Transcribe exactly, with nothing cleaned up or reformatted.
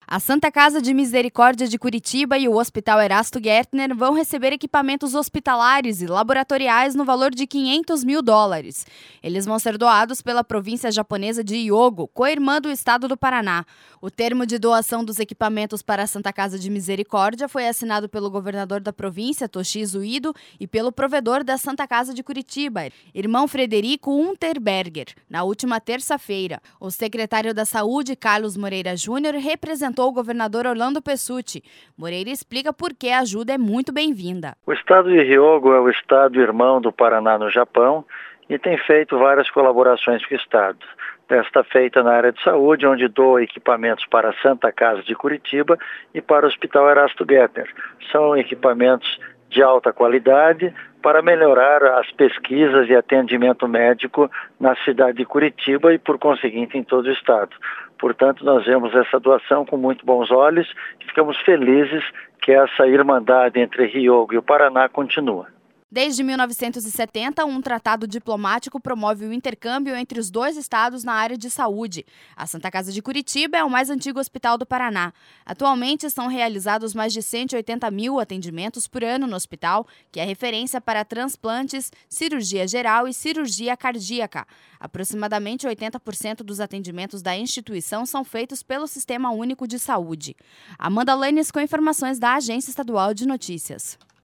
A Santa Casa de Misericórdia de Curitiba e o Hospital Erasto Gertner vão receber equipamentos hospitalares e laboratoriais no valor de quinhentos mil dólares. Eles vão ser doados pela província japonesa de Hyogo, co-irmã do estado do Paraná. O termo de doação dos equipamentos para a Santa Casa de Misericórdia foi assinado pelo governador da província, Toshizo Ido, e pelo provedor da Santa Casa de Curitiba, irmão Frederico Unterberger, na última terça-feira. O secretário da Saúde, Carlos Moreira Júnior, representou o governador Orlando Pessutti. Moreira explica por que a ajuda é muito bem-vinda. O estado de Hyogo é o estado irmão do Paraná no Japão e tem feito várias colaborações com o estado. Desta feita na área de saúde, onde doa equipamentos para a Santa Casa de Curitiba e para o Hospital Erasto Gertner. São equipamentos de alta qualidade para melhorar as pesquisas e atendimento médico na cidade de Curitiba e, por conseguinte, em todo o estado. Portanto, nós vemos essa doação com muito bons olhos e ficamos felizes que essa irmandade entre Hyogo e o Paraná continua. Desde mil novecentos e setenta, um tratado diplomático promove o intercâmbio entre os dois estados na área de saúde. A Santa Casa de Curitiba é o mais antigo hospital do Paraná. Atualmente, são realizados mais de cento e oitenta mil atendimentos por ano no hospital, que é referência para transplantes, cirurgia geral e cirurgia cardíaca. Aproximadamente oitenta por cento dos atendimentos da instituição são feitos pelo Sistema Único de Saúde. Amanda Lanes com informações da Agência Estadual de Notícias.